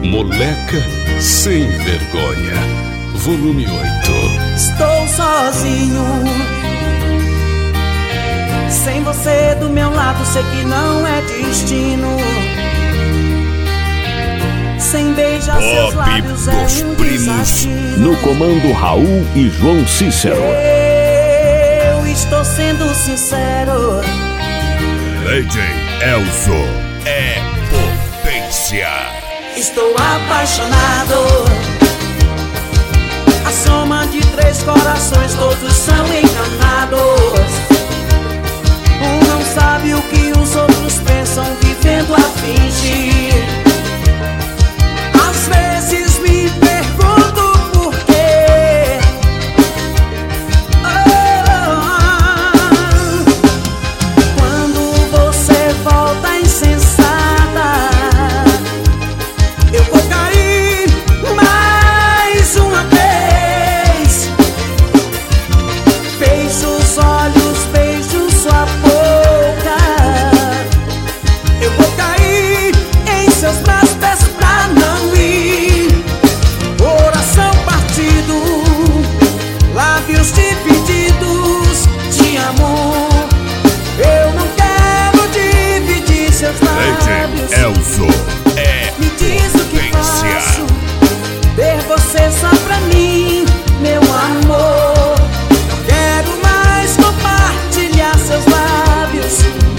Moleca Sem Vergonha, volume 8. Estou sozinho, sem você do meu lado, sei que não é destino. Sem beijar seus lábios é um desafio. No comando Raul e João Cícero. Eu estou sendo sincero. DJ Elzo é potência. Estou apaixonado. A soma de 3 corações, todos são enganados. Um não sabe o que os outros pensam, vivendo a fingir. Às vezes me pergunto por quê. Quando você volta insensata, eu vou cair mais uma vez. Fecho os olhos, beijo sua boca. Eu vou cair em seus braços, peço pra não ir. Coração partido, lábios divididos de amor. Eu não quero dividir seus lábios. DJ Elzo é Me diz o que potência. faço, ter você só pra mim, meu amor. Não quero mais compartilhar seus lábios.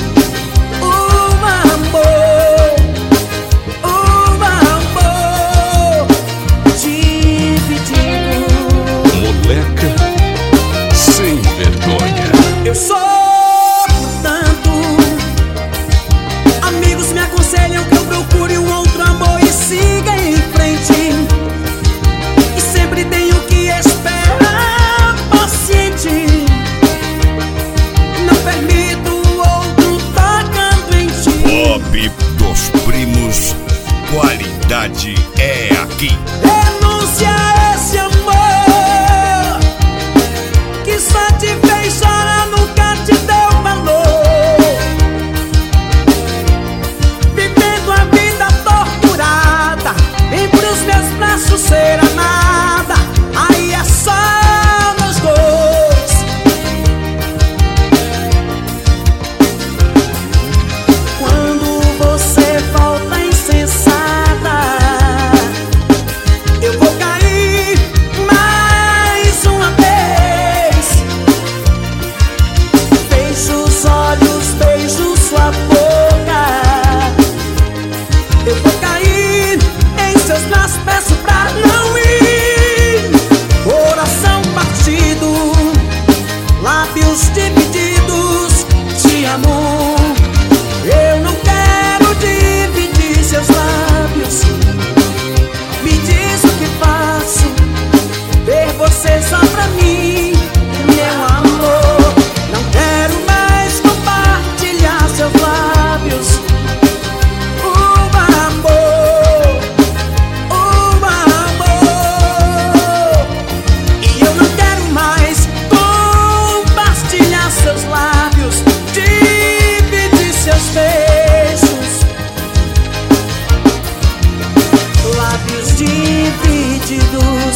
Amor dividido. Moleca Sem Vergonha. Eu sofro tanto. Amigos me aconselham que eu procure um outro amor e siga em frente. E sempre tenho que esperar paciente. Não permito o outro tocando em ti. Pop dos primos, qualidade é aqui. Renúncia a esse amor que só te fez chorar, nunca te deu valor. Vivendo a vida torturada, vem pros meus braços ser amada. Aí é só nós dois. Quando você volta insensata, eu vou cair mais uma vez. Fecho os olhos, beijo sua boca. Eu vou cair em seus braços, peço pra não ir. Coração partido, lábios divididos de amor. Eu não quero dividir seus lábios. Me diz o que faço, ter você só pra mim, meu amor. Não quero mais compartilhar seus lábios. Amor. E eu não quero mais compartilhar seus lábios, dividir seus beijos. Lábios divididos